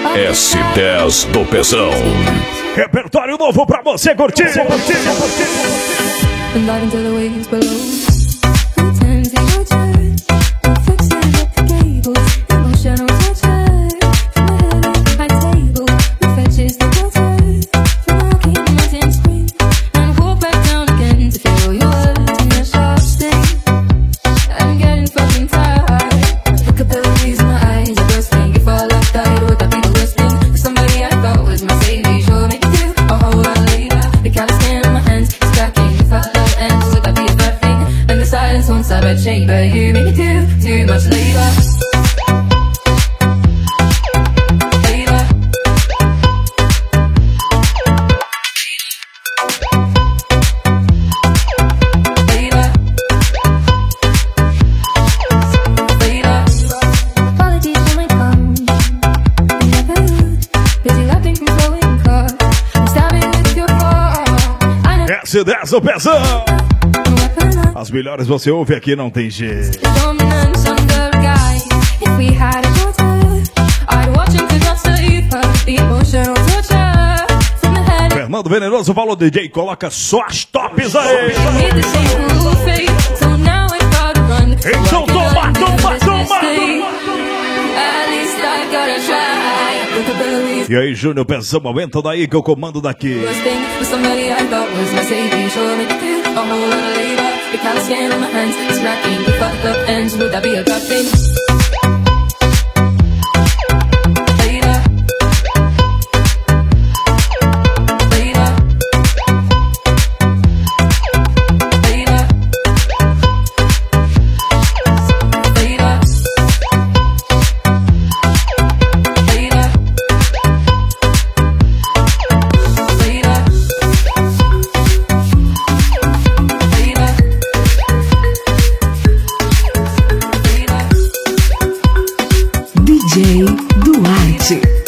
S10 do Pezão. Repertório novo pra você curtir. But you make me do too much labor. S10 do Pezão. As melhores você ouve aqui, não tem jeito. Fernando Venenoso falou, DJ, coloca só as tops aí. Então toma. E aí, Júnior, Pezão, aumenta daí que eu comando daqui. Because skin on my hands, it's racking. We fucked up ends, would that be a bad thing? DJ Duarte.